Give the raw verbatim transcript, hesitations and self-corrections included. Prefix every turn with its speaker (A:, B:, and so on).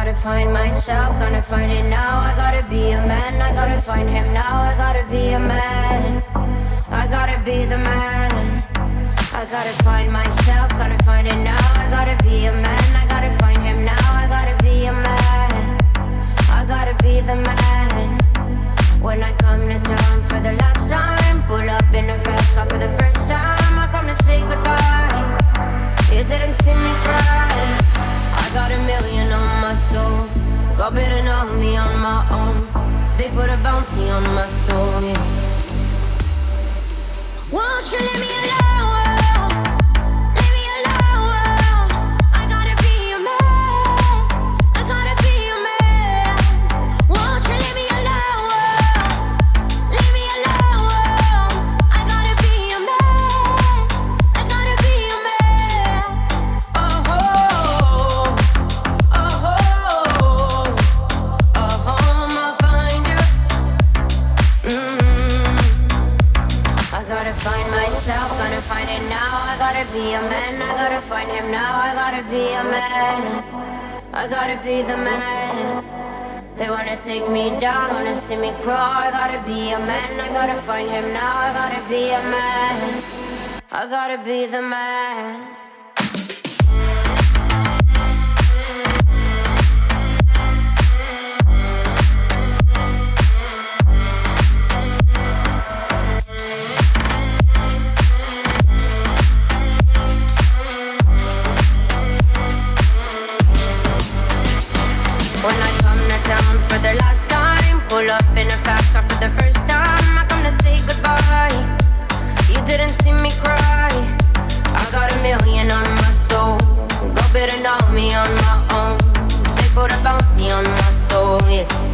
A: gotta find myself, gonna find it now. I gotta be a man, I gotta find him now. I gotta be a man, I gotta be the man. I gotta find myself, gonna find it now. I gotta be a man, I gotta find him now. I gotta be a man, I gotta be the man. When I come to town for the last time, pull up in a fast car for the first time. I come to say goodbye, you didn't see me cry. I got a million on my soul, got better know me on my own. They put a bounty on my soul, yeah. Won't you leave me alone? Leave me alone. I gotta be a man, I gotta be a man. Won't you leave me alone? Leave me alone. I gotta be a man, I gotta be a man. Oh, oh, oh, oh, oh, I'ma find you. Mm. I gotta find myself, gotta find it now. I gotta be a man, I gotta find him now. I gotta be a man, I gotta be the man. They wanna take me down, wanna see me crawl. I gotta be a man, I gotta find him now. I gotta be a man, I gotta be the man. When I come to town for the last time, pull up in a fast car for the first time. I come to say goodbye, you didn't see me cry. I got a million on my soul, go better know me on my own. They put a bounty on my soul, yeah.